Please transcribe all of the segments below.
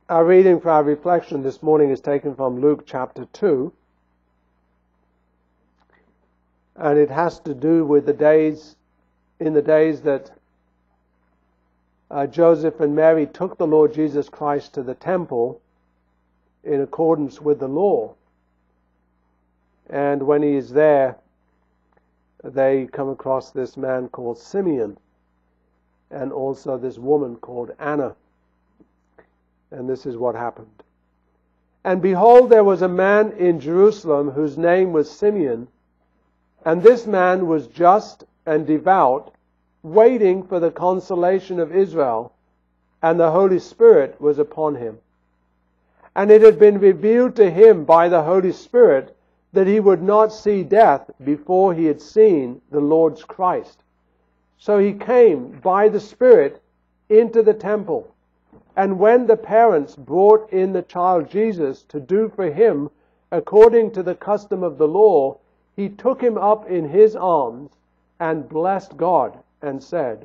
Our reading for our reflection this morning is taken from Luke chapter 2. And it has to do with the days that Joseph and Mary took the Lord Jesus Christ to the temple in accordance with the law. And when he is there, they come across this man called Simeon and also this woman called Anna. And this is what happened. And behold, there was a man in Jerusalem whose name was Simeon, and this man was just and devout, waiting for the consolation of Israel, and the Holy Spirit was upon him. And it had been revealed to him by the Holy Spirit that he would not see death before he had seen the Lord's Christ. So he came by the Spirit into the temple. And when the parents brought in the child Jesus to do for him according to the custom of the law, he took him up in his arms and blessed God and said,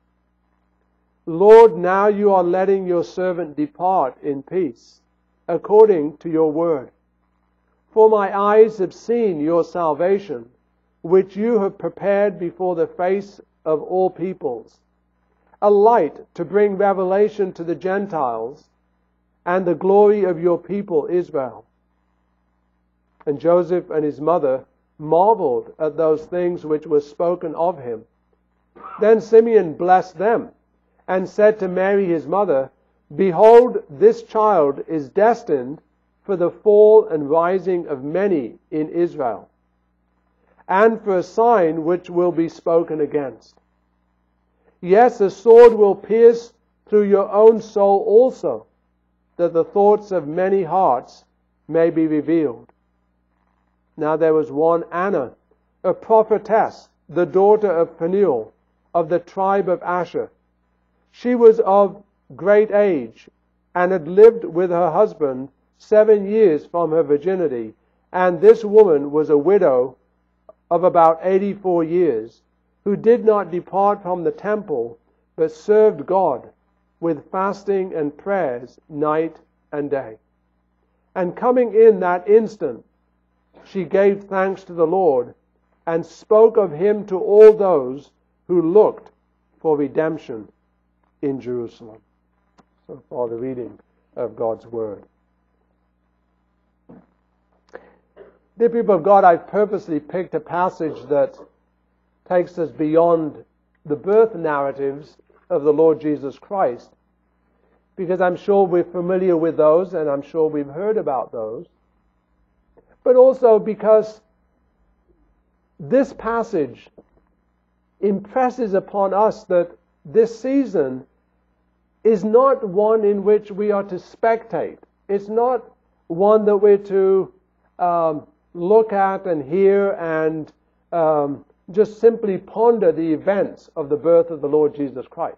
Lord, now you are letting your servant depart in peace, according to your word. For my eyes have seen your salvation, which you have prepared before the face of all peoples, a light to bring revelation to the Gentiles, and the glory of your people Israel. And Joseph and his mother marveled at those things which were spoken of him. Then Simeon blessed them, and said to Mary his mother, Behold, this child is destined for the fall and rising of many in Israel, and for a sign which will be spoken against. Yes, a sword will pierce through your own soul also, that the thoughts of many hearts may be revealed. Now there was one Anna, a prophetess, the daughter of Phanuel, of the tribe of Asher. She was of great age, and had lived with her husband 7 years from her virginity, and this woman was a widow of about 84 years, who did not depart from the temple, but served God with fasting and prayers night and day. And coming in that instant, she gave thanks to the Lord, and spoke of him to all those who looked for redemption in Jerusalem. So far the reading of God's Word. Dear people of God, I've purposely picked a passage that takes us beyond the birth narratives of the Lord Jesus Christ, because I'm sure we're familiar with those, and I'm sure we've heard about those, but also because this passage impresses upon us that this season is not one in which we are to spectate. It's not one that we're to look at and hear and just simply ponder the events of the birth of the Lord Jesus Christ.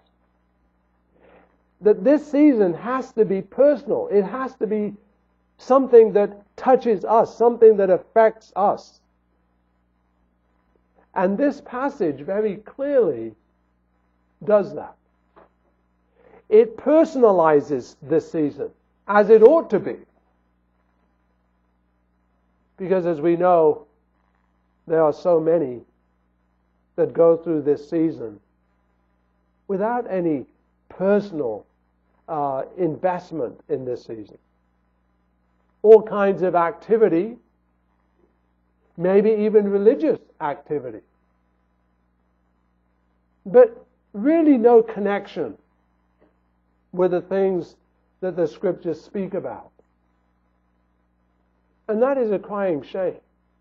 That this season has to be personal. It has to be something that touches us, something that affects us. And this passage very clearly does that. It personalizes this season, as it ought to be. Because as we know, there are so many that go through this season without any personal investment in this season. All kinds of activity, maybe even religious activity, but really no connection with the things that the Scriptures speak about. And that is a crying shame.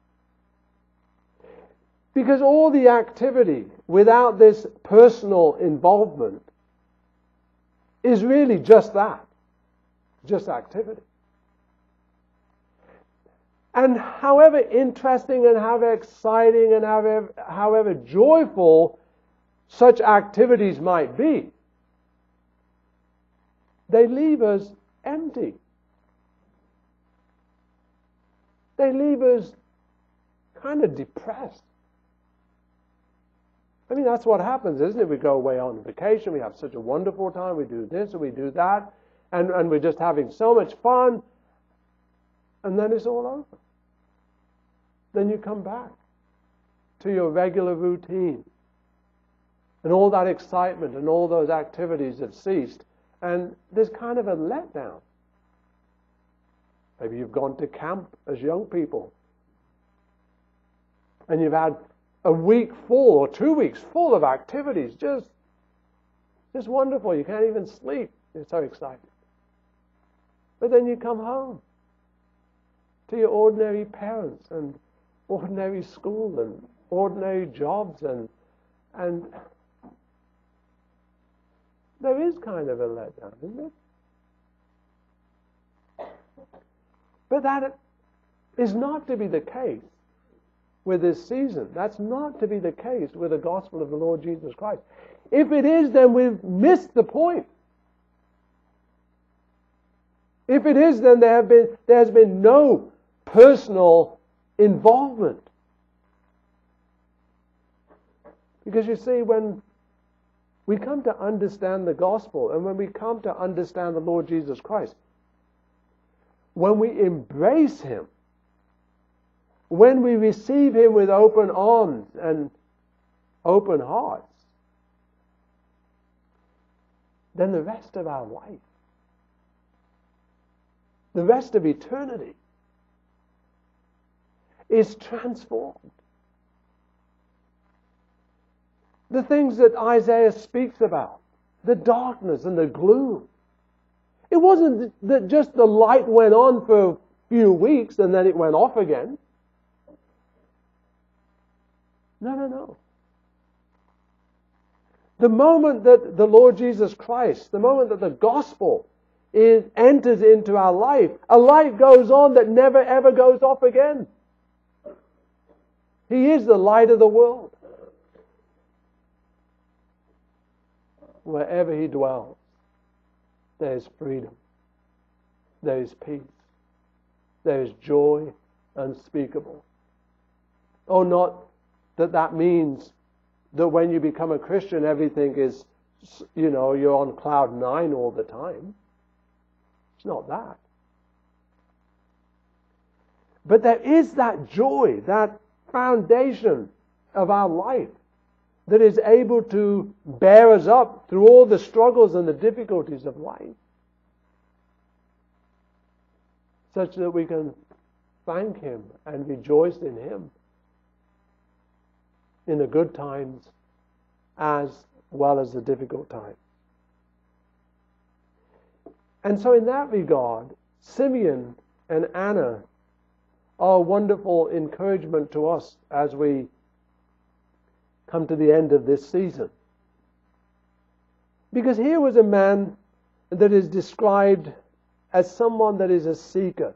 Because all the activity without this personal involvement is really just that. Just activity. And however interesting and however exciting and however joyful such activities might be, they leave us empty. They leave us kind of depressed. I mean, that's what happens, isn't it? We go away on vacation, we have such a wonderful time, we do this and we do that, and we're just having so much fun, and then it's all over. Then you come back to your regular routine, and all that excitement and all those activities have ceased, and there's kind of a letdown. Maybe you've gone to camp as young people, and you've had a week full or 2 weeks full of activities, just wonderful. You can't even sleep. You're so excited. But then you come home to your ordinary parents and ordinary school and ordinary jobs, and there is kind of a letdown, isn't it? But that is not to be the case with this season. That's not to be the case with the gospel of the Lord Jesus Christ. If it is, then we've missed the point. If it is, then there has been no personal involvement. Because you see, when we come to understand the gospel, and when we come to understand the Lord Jesus Christ, when we embrace Him, when we receive Him with open arms and open hearts, then the rest of our life, the rest of eternity, is transformed. The things that Isaiah speaks about, the darkness and the gloom, it wasn't that just the light went on for a few weeks and then it went off again. No. The moment that the Lord Jesus Christ, the moment that the gospel enters into our life, a light goes on that never ever goes off again. He is the light of the world. Wherever He dwells, there is freedom, there is peace, there is joy unspeakable. Oh, not that means that when you become a Christian, everything is, you're on cloud 9 all the time. It's not that. But there is that joy, that foundation of our life that is able to bear us up through all the struggles and the difficulties of life, such that we can thank Him and rejoice in Him in the good times as well as the difficult times. And so in that regard, Simeon and Anna are a wonderful encouragement to us as we come to the end of this season. Because here was a man that is described as someone that is a seeker.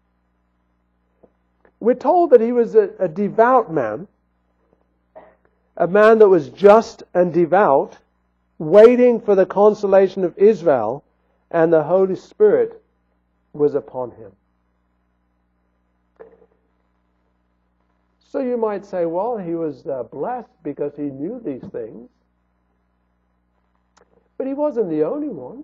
We're told that he was a devout man, a man that was just and devout, waiting for the consolation of Israel, and the Holy Spirit was upon him. So you might say, well, he was blessed because he knew these things. But he wasn't the only one.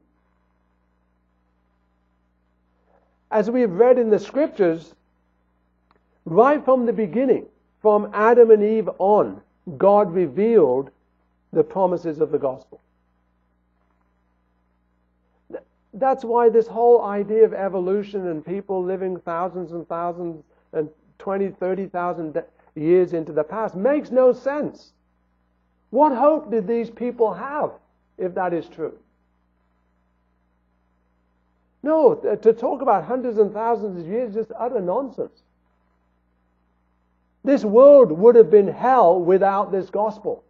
As we have read in the Scriptures, right from the beginning, from Adam and Eve on, God revealed the promises of the gospel. That's why this whole idea of evolution and people living thousands and thousands and 20, 30,000 years into the past makes no sense. What hope did these people have if that is true? No, to talk about hundreds and thousands of years is just utter nonsense. This world would have been hell without this gospel.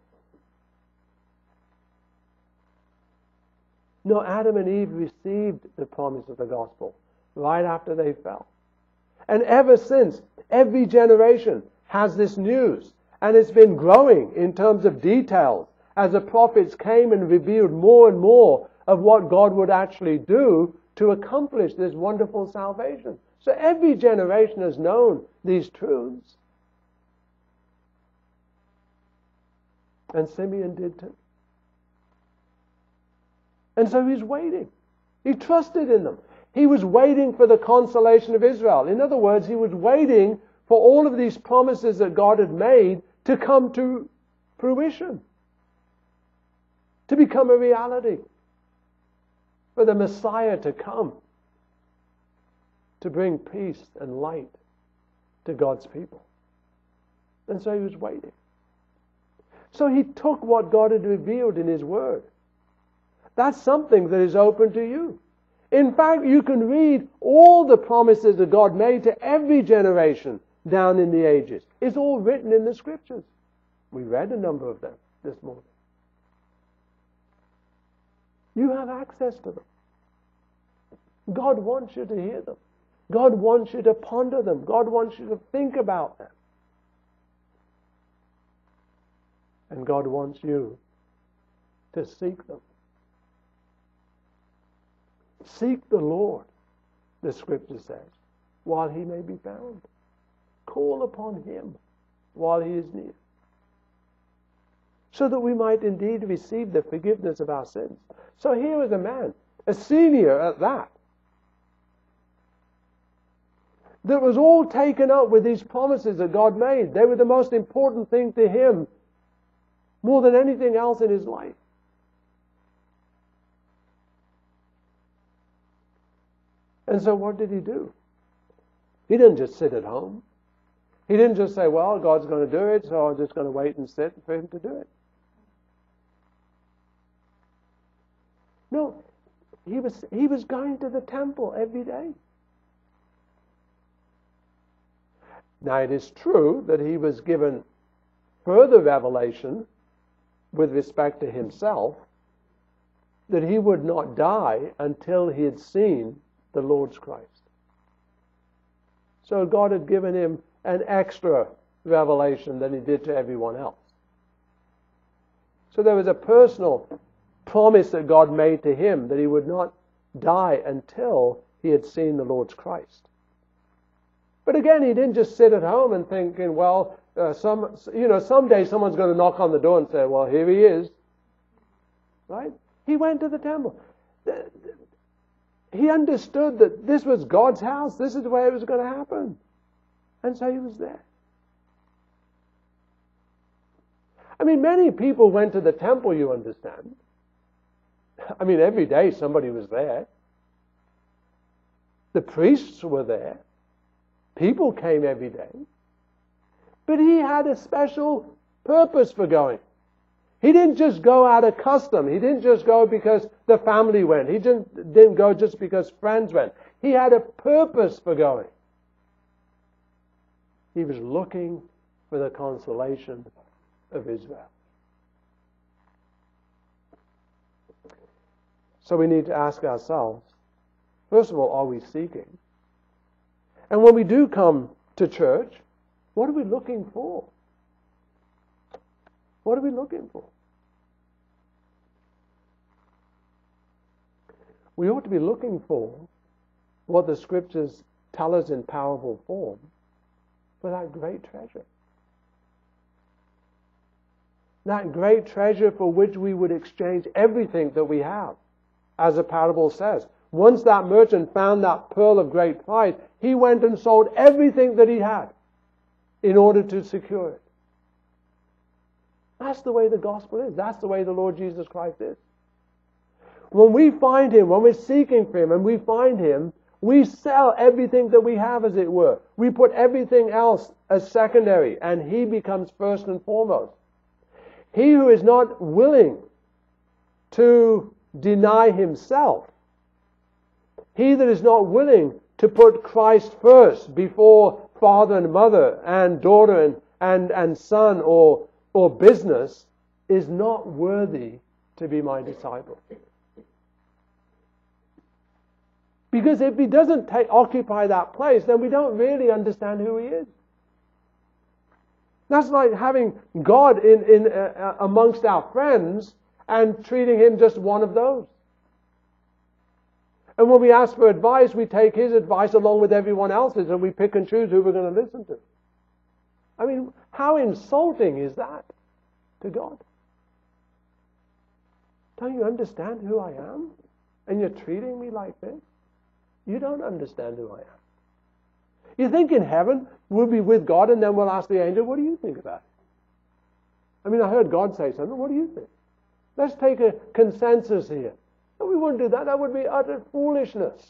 No, Adam and Eve received the promise of the gospel right after they fell. And ever since, every generation has this news. And it's been growing in terms of details as the prophets came and revealed more and more of what God would actually do to accomplish this wonderful salvation. So every generation has known these truths. And Simeon did too. And so he's waiting. He trusted in them. He was waiting for the consolation of Israel. In other words, he was waiting for all of these promises that God had made to come to fruition, to become a reality, for the Messiah to come, to bring peace and light to God's people. And so he was waiting. So he took what God had revealed in his word. That's something that is open to you. In fact, you can read all the promises that God made to every generation down in the ages. It's all written in the scriptures. We read a number of them this morning. You have access to them. God wants you to hear them. God wants you to ponder them. God wants you to think about them. And God wants you to seek them. Seek the Lord, the scripture says, while he may be found. Call upon him while he is near, so that we might indeed receive the forgiveness of our sins. So here is a man, a senior at that was all taken up with these promises that God made. They were the most important thing to him, more than anything else in his life. And so what did he do? He didn't just sit at home. He didn't just say, well, God's going to do it, so I'm just going to wait and sit for him to do it. No, he was going to the temple every day. Now it is true that he was given further revelation with respect to himself, that he would not die until he had seen the Lord's Christ. So God had given him an extra revelation than he did to everyone else. So there was a personal promise that God made to him that he would not die until he had seen the Lord's Christ. But again, he didn't just sit at home and thinking, well, someday someone's going to knock on the door and say, well, here he is. Right? He went to the temple. He understood that this was God's house. This is the way it was going to happen. And so he was there. I mean, many people went to the temple, you understand. I mean, every day somebody was there. The priests were there. People came every day. But he had a special purpose for going. He didn't just go out of custom. He didn't just go because the family went. He didn't go just because friends went. He had a purpose for going. He was looking for the consolation of Israel. So we need to ask ourselves, first of all, are we seeking? And when we do come to church, what are we looking for? What are we looking for? We ought to be looking for what the scriptures tell us in powerful form for that great treasure. That great treasure for which we would exchange everything that we have. As the parable says, once that merchant found that pearl of great price, he went and sold everything that he had in order to secure it. That's the way the gospel is. That's the way the Lord Jesus Christ is. When we find him, when we're seeking for him and we find him, we sell everything that we have, as it were. We put everything else as secondary, and he becomes first and foremost. He who is not willing to deny himself, he that is not willing to put Christ first before father and mother and daughter and son or business, is not worthy to be my disciple. Because if he doesn't occupy that place, then we don't really understand who he is. That's like having God in amongst our friends and treating him just one of those. And when we ask for advice, we take his advice along with everyone else's and we pick and choose who we're going to listen to. I mean, how insulting is that to God? Don't you understand who I am? And you're treating me like this? You don't understand who I am. You think in heaven we'll be with God and then we'll ask the angel, what do you think about it? I mean, I heard God say something. What do you think? Let's take a consensus here. No, we wouldn't do that. That would be utter foolishness.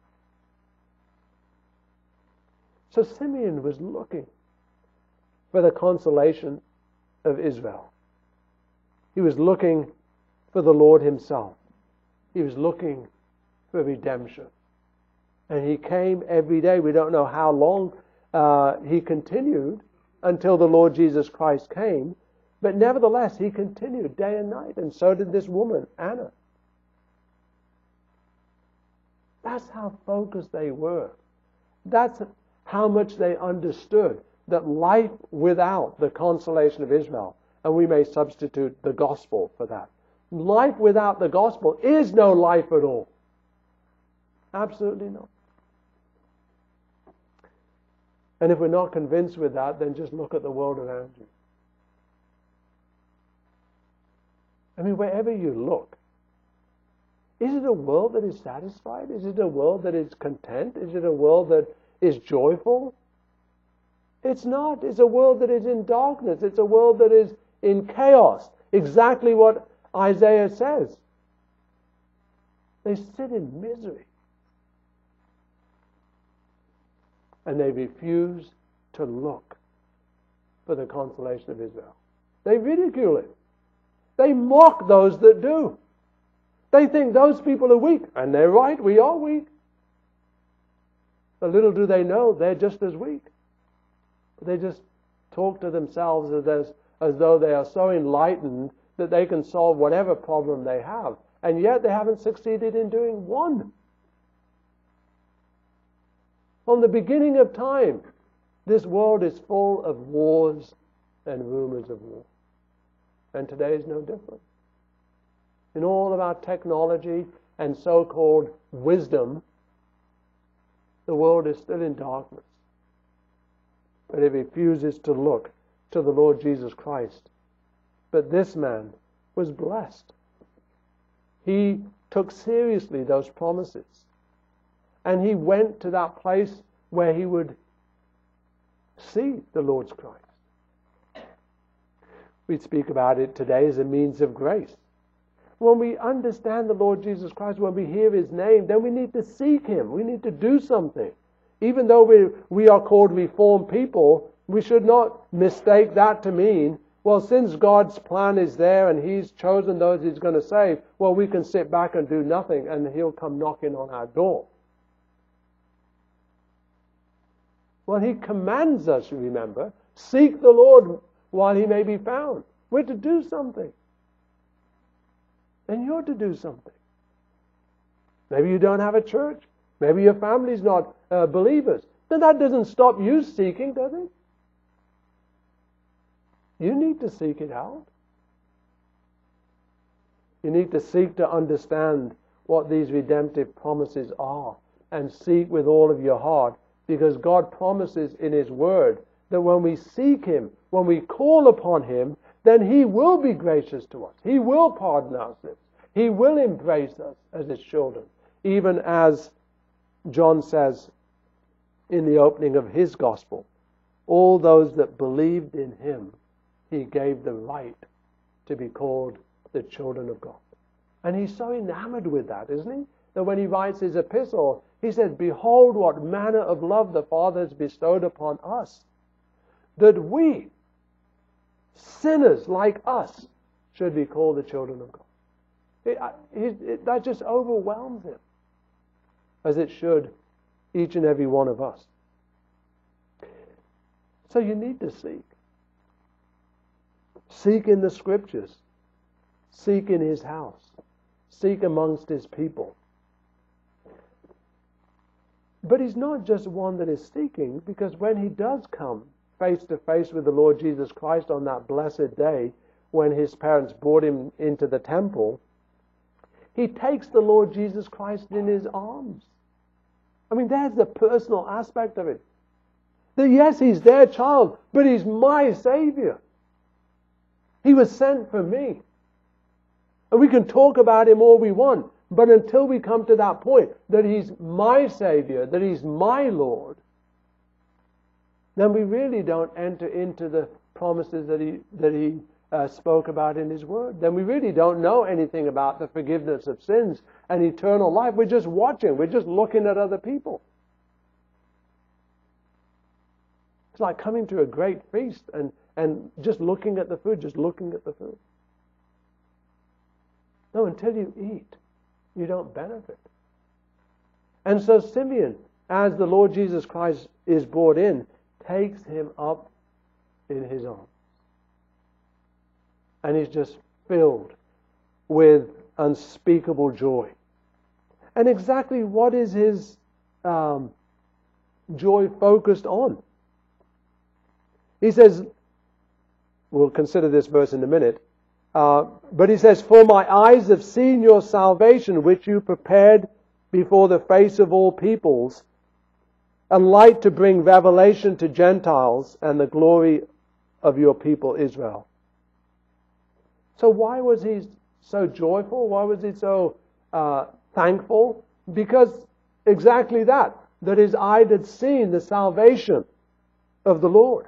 So Simeon was looking for the consolation of Israel. He was looking for the Lord himself. He was looking for redemption. And he came every day. We don't know how long he continued until the Lord Jesus Christ came. But nevertheless, he continued day and night. And so did this woman, Anna. That's how focused they were. That's how much they understood that life without the consolation of Israel, and we may substitute the gospel for that. Life without the gospel is no life at all. Absolutely not. And if we're not convinced with that, then just look at the world around you. I mean, wherever you look, is it a world that is satisfied? Is it a world that is content? Is it a world that is joyful? It's not. It's a world that is in darkness. It's a world that is in chaos. Exactly what Isaiah says. They sit in misery. And they refuse to look for the consolation of Israel. They ridicule it. They mock those that do. They think those people are weak. And they're right, we are weak. But little do they know, they're just as weak. They just talk to themselves as though they are so enlightened that they can solve whatever problem they have. And yet they haven't succeeded in doing one. From the beginning of time, this world is full of wars and rumors of war. And today is no different. In all of our technology and so-called wisdom, the world is still in darkness. But it refuses to look to the Lord Jesus Christ. But this man was blessed. He took seriously those promises. And he went to that place where he would see the Lord's Christ. We speak about it today as a means of grace. When we understand the Lord Jesus Christ, when we hear his name, then we need to seek him. We need to do something. Even though we are called reformed people, we should not mistake that to mean, well, since God's plan is there and he's chosen those he's going to save, well, we can sit back and do nothing and he'll come knocking on our door. Well, he commands us, remember, seek the Lord while he may be found. We're to do something. And you're to do something. Maybe you don't have a church. Maybe your family's not believers. Then that doesn't stop you seeking, does it? You need to seek it out. You need to seek to understand what these redemptive promises are and seek with all of your heart, because God promises in his word that when we seek him, when we call upon him, then he will be gracious to us. He will pardon our sins. He will embrace us as his children. Even as John says in the opening of his gospel, all those that believed in him, he gave the right to be called the children of God. And he's so enamored with that, isn't he? That when he writes his epistle, he says, behold what manner of love the Father has bestowed upon us, that we, sinners like us, should be called the children of God. That just overwhelms him, as it should each and every one of us. So you need to seek. Seek in the Scriptures. Seek in his house. Seek amongst his people. But he's not just one that is seeking, because when he does come face to face with the Lord Jesus Christ on that blessed day, when his parents brought him into the temple, he takes the Lord Jesus Christ in his arms. I mean, there's the personal aspect of it. That yes, he's their child, but he's my Savior. He was sent for me. And we can talk about him all we want, But until we come to that point, that He's my Savior, that He's my Lord, then we really don't enter into the promises that He spoke about in His Word. Then we really don't know anything about the forgiveness of sins and eternal life. We're just watching. We're just looking at other people. It's like coming to a great feast and just looking at the food, just looking at the food. No, until you eat, you don't benefit. And so Simeon, as the Lord Jesus Christ is brought in, takes him up in his arms. And he's just filled with unspeakable joy. And exactly what is his joy focused on? He says, we'll consider this verse in a minute, but he says, "For my eyes have seen your salvation, which you prepared before the face of all peoples, a light to bring revelation to Gentiles and the glory of your people Israel." So why was he so joyful? Why was he so thankful? Because exactly that his eye had seen the salvation of the Lord.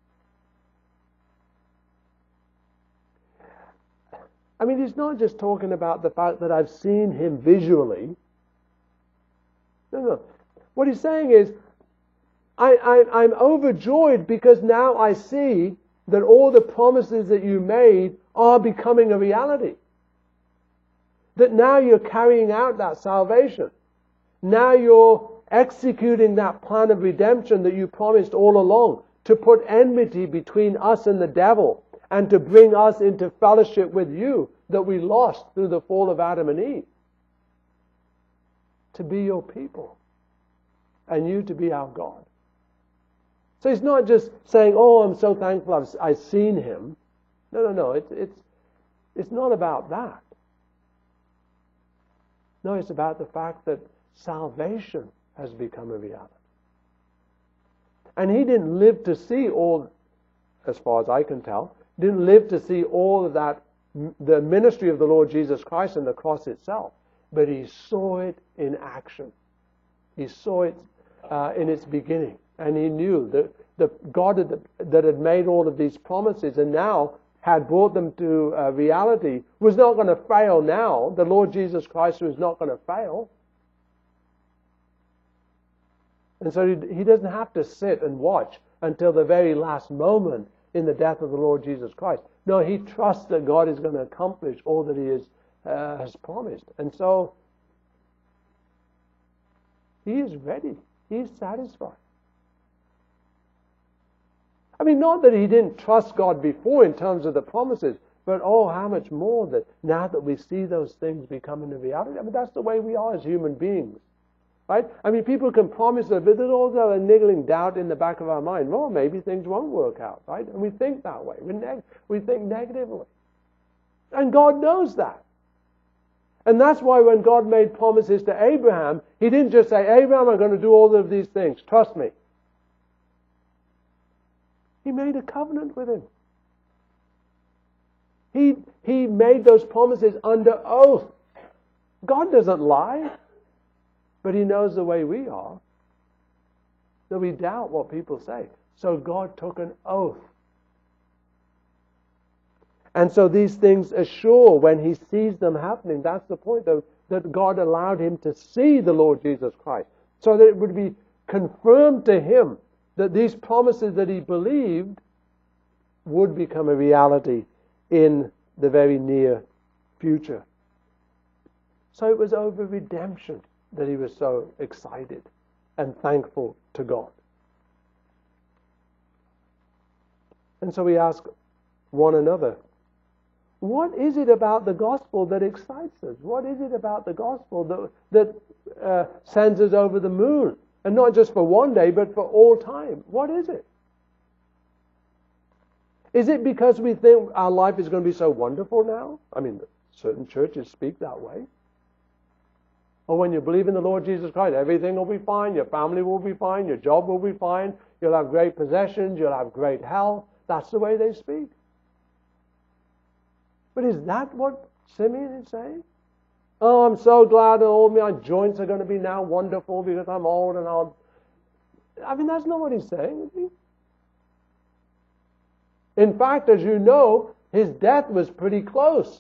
I mean, he's not just talking about the fact that I've seen Him visually. No. What he's saying is, I'm overjoyed because now I see that all the promises that you made are becoming a reality. That now you're carrying out that salvation. Now you're executing that plan of redemption that you promised all along, to put enmity between us and the devil, and to bring us into fellowship with you that we lost through the fall of Adam and Eve. To be your people. And you to be our God. So he's not just saying, "Oh, I'm so thankful I've seen Him." No. It's not about that. No, it's about the fact that salvation has become a reality. And he didn't live to see all, as far as I can tell, didn't live to see all of that, the ministry of the Lord Jesus Christ and the cross itself. But he saw it in action. He saw it in its beginning. And he knew that the God that had made all of these promises and now had brought them to reality was not going to fail now. The Lord Jesus Christ was not going to fail. And so he doesn't have to sit and watch until the very last moment in the death of the Lord Jesus Christ. No, he trusts that God is going to accomplish all that He has promised. And so he is ready. He is satisfied. I mean, not that he didn't trust God before in terms of the promises, but oh, how much more that now that we see those things becoming a reality. I mean, that's the way we are as human beings. Right? I mean, people can promise us, but there's also a niggling doubt in the back of our mind. Well, maybe things won't work out, right? And we think that way. We think negatively. And God knows that. And that's why when God made promises to Abraham, He didn't just say, "Abraham, I'm going to do all of these things. Trust me." He made a covenant with him. He made those promises under oath. God doesn't lie. But He knows the way we are, that we doubt what people say. So God took an oath. And so these things assure when He sees them happening. That's the point, though, that God allowed him to see the Lord Jesus Christ. So that it would be confirmed to him that these promises that he believed would become a reality in the very near future. So it was over redemption that he was so excited and thankful to God. And so we ask one another, what is it about the gospel that excites us? What is it about the gospel that sends us over the moon? And not just for one day, but for all time. What is it? Is it because we think our life is going to be so wonderful now? I mean, certain churches speak that way. Or when you believe in the Lord Jesus Christ, everything will be fine, your family will be fine, your job will be fine, you'll have great possessions, you'll have great health. That's the way they speak. But is that what Simeon is saying? Oh, I'm so glad that all my joints are going to be now wonderful because I'm old and I'll... I mean, that's not what he's saying. In fact, as you know, his death was pretty close.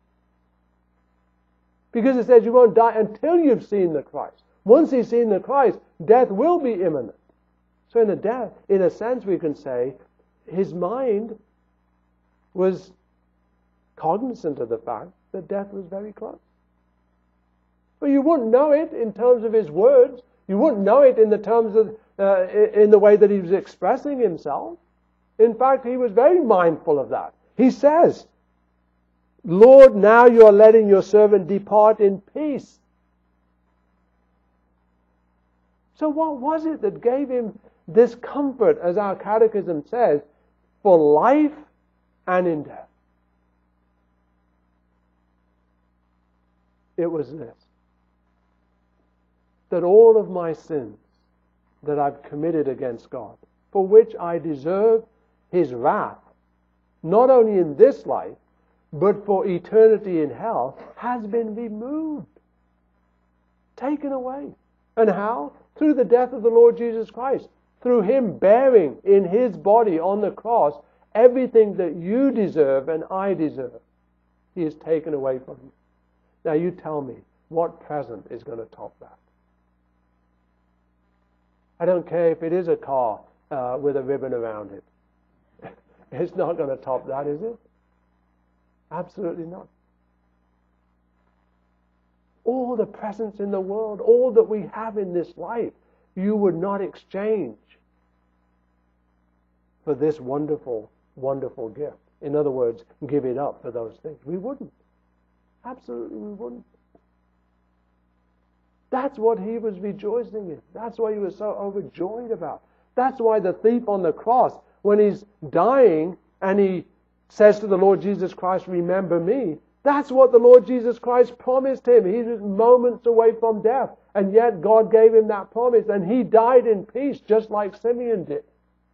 Because it says you won't die until you've seen the Christ. Once he's seen the Christ, death will be imminent. So in a sense, we can say his mind was cognizant of the fact that death was very close. But you wouldn't know it in terms of his words. You wouldn't know it in the terms of in the way that he was expressing himself. In fact, he was very mindful of that. He says, Lord, now you are letting your servant depart in peace. So what was it that gave him this comfort, as our catechism says, for life and in death? It was this: that all of my sins that I've committed against God, for which I deserve his wrath, not only in this life, but for eternity in hell, has been removed, taken away. And how? Through the death of the Lord Jesus Christ. Through him bearing in his body on the cross everything that you deserve and I deserve. He is taken away from you. Now you tell me, what present is going to top that? I don't care if it is a car with a ribbon around it. It's not going to top that, is it? Absolutely not. All the presents in the world, all that we have in this life, you would not exchange for this wonderful, wonderful gift. In other words, give it up for those things. We wouldn't. Absolutely we wouldn't. That's what he was rejoicing in. That's what he was so overjoyed about. That's why the thief on the cross, when he's dying and he says to the Lord Jesus Christ, remember me, that's what the Lord Jesus Christ promised him. He was moments away from death, and yet God gave him that promise, and he died in peace just like Simeon did.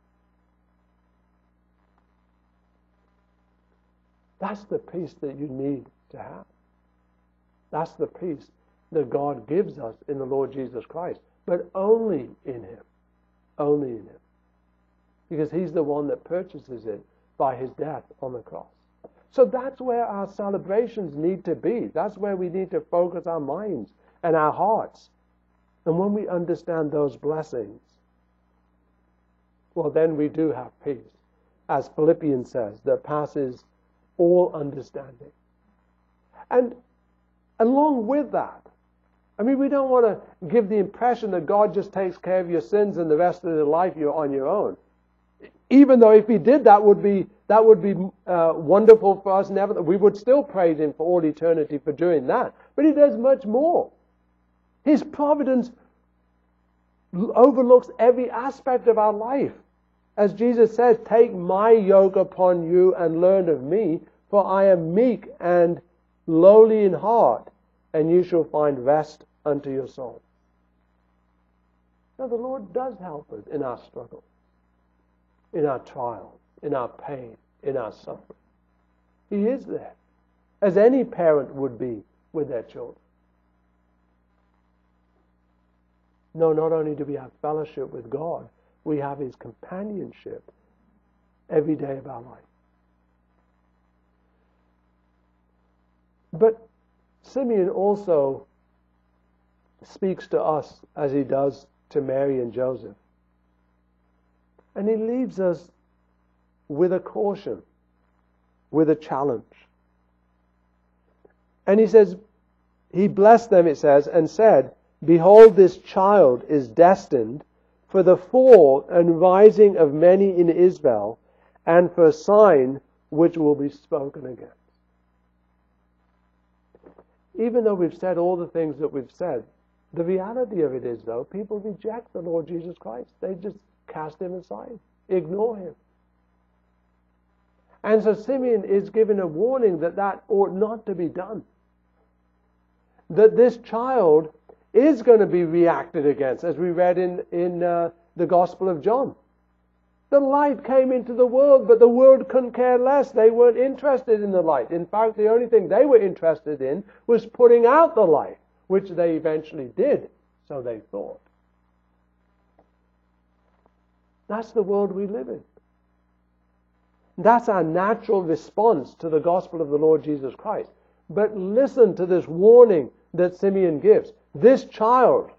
That's the peace that you need to have. That's the peace that God gives us in the Lord Jesus Christ, but only in him. Only in him. Because he's the one that purchases it by his death on the cross. So that's where our celebrations need to be. That's where we need to focus our minds and our hearts. And when we understand those blessings, well, then we do have peace, as Philippians says, that passes all understanding. And along with that, I mean, we don't want to give the impression that God just takes care of your sins and the rest of the life you're on your own. Even though if he did, that would be wonderful for us. Never, we would still praise him for all eternity for doing that. But he does much more. His providence overlooks every aspect of our life. As Jesus says, take my yoke upon you and learn of me, for I am meek and lowly in heart, and you shall find rest unto your soul. Now the Lord does help us in our struggle, in our trials, in our pain, in our suffering. He is there, as any parent would be with their children. No, not only do we have fellowship with God, we have his companionship every day of our life. But Simeon also speaks to us as he does to Mary and Joseph. And he leaves us with a caution, with a challenge. And he says, he blessed them, it says, and said, behold, this child is destined for the fall and rising of many in Israel, and for a sign which will be spoken against. Even though we've said all the things that we've said, the reality of it is, though, people reject the Lord Jesus Christ. They just cast him aside, ignore him. And so Simeon is given a warning that that ought not to be done. That this child is going to be reacted against, as we read in the Gospel of John. The light came into the world, but the world couldn't care less. They weren't interested in the light. In fact, the only thing they were interested in was putting out the light, which they eventually did, so they thought. That's the world we live in. That's our natural response to the gospel of the Lord Jesus Christ. But listen to this warning that Simeon gives. This child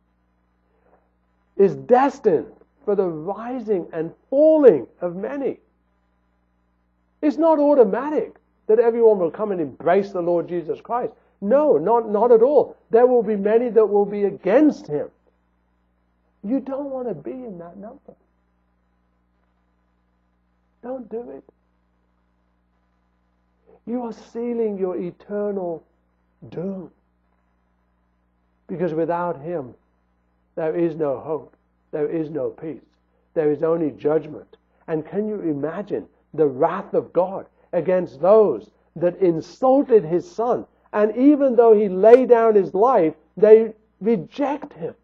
is destined for the rising and falling of many. It's not automatic that everyone will come and embrace the Lord Jesus Christ. No, not at all. There will be many that will be against him. You don't want to be in that number. Don't do it. You are sealing your eternal doom. Because without him, there is no hope. There is no peace. There is only judgment. And can you imagine the wrath of God against those that insulted his Son? And even though he laid down his life, they reject him.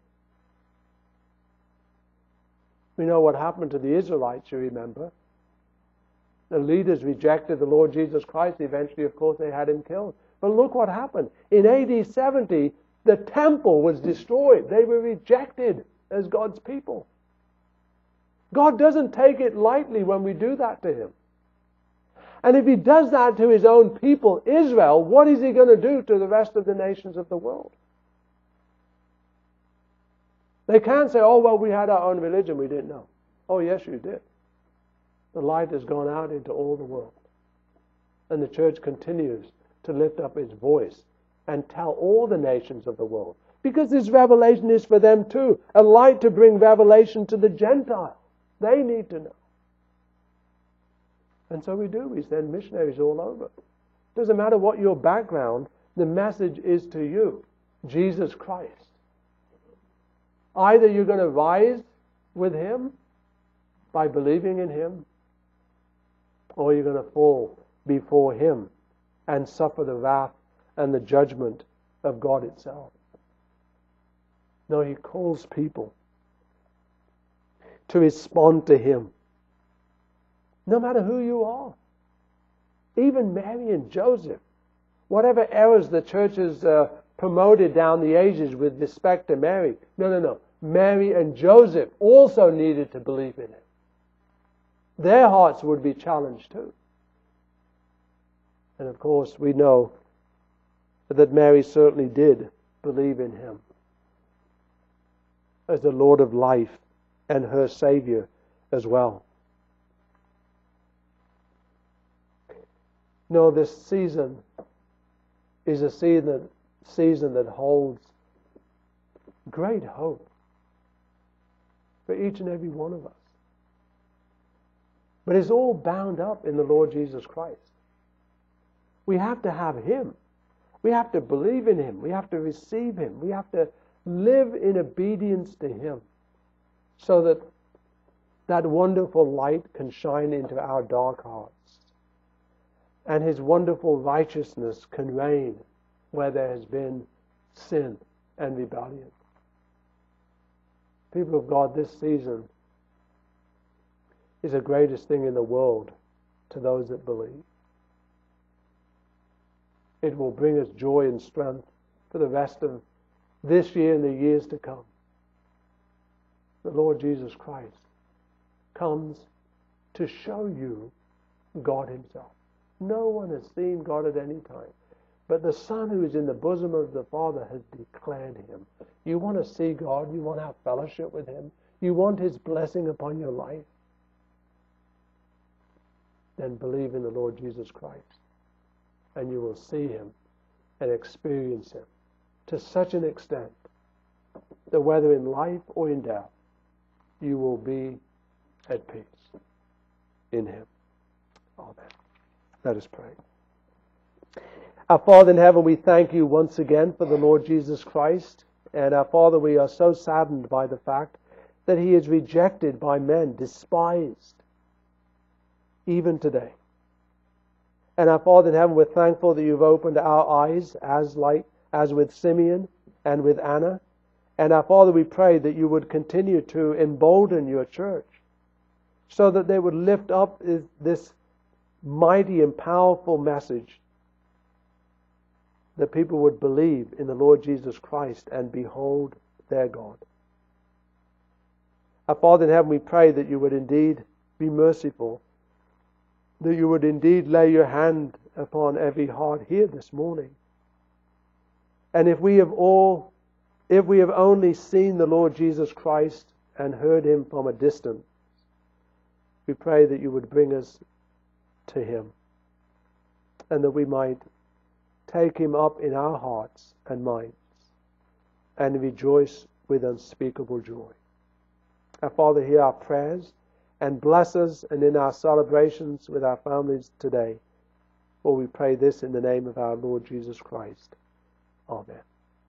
We know what happened to the Israelites, you remember. The leaders rejected the Lord Jesus Christ. Eventually, of course, they had him killed. But look what happened. In AD 70, the temple was destroyed. They were rejected as God's people. God doesn't take it lightly when we do that to him. And if he does that to his own people, Israel, what is he going to do to the rest of the nations of the world? They can't say, oh, well, we had our own religion, we didn't know. Oh, yes, you did. The light has gone out into all the world. And the church continues to lift up its voice and tell all the nations of the world. Because this revelation is for them too. A light to bring revelation to the Gentiles. They need to know. And so we do. We send missionaries all over. Doesn't matter what your background, the message is to you. Jesus Christ. Either you're going to rise with him by believing in him, or you're going to fall before him and suffer the wrath and the judgment of God itself. No, he calls people to respond to him. No matter who you are. Even Mary and Joseph. Whatever errors the church has promoted down the ages with respect to Mary. No. Mary and Joseph also needed to believe in him. Their hearts would be challenged too. And of course, we know that Mary certainly did believe in him as the Lord of life and her Savior as well. No, this season is a season that holds great hope for each and every one of us. But it's all bound up in the Lord Jesus Christ. We have to have him. We have to believe in him. We have to receive him. We have to live in obedience to him so that that wonderful light can shine into our dark hearts. And his wonderful righteousness can reign where there has been sin and rebellion. People of God, this season is the greatest thing in the world to those that believe. It will bring us joy and strength for the rest of this year and the years to come. The Lord Jesus Christ comes to show you God himself. No one has seen God at any time. But the Son who is in the bosom of the Father has declared him. You want to see God? You want to have fellowship with him? You want his blessing upon your life? Then believe in the Lord Jesus Christ. And you will see him and experience him to such an extent that whether in life or in death, you will be at peace in him. Amen. Let us pray. Our Father in heaven, we thank you once again for the Lord Jesus Christ. And our Father, we are so saddened by the fact that he is rejected by men, despised, even today. And our Father in heaven, we're thankful that you've opened our eyes as with Simeon and with Anna. And our Father, we pray that you would continue to embolden your church so that they would lift up this mighty and powerful message, that people would believe in the Lord Jesus Christ and behold their God. Our Father in heaven, we pray that you would indeed be merciful, that you would indeed lay your hand upon every heart here this morning. And if we have only seen the Lord Jesus Christ and heard him from a distance, we pray that you would bring us to him, and that we might take him up in our hearts and minds and rejoice with unspeakable joy. Our Father, hear our prayers and bless us and in our celebrations with our families today. For we pray this in the name of our Lord Jesus Christ. Amen.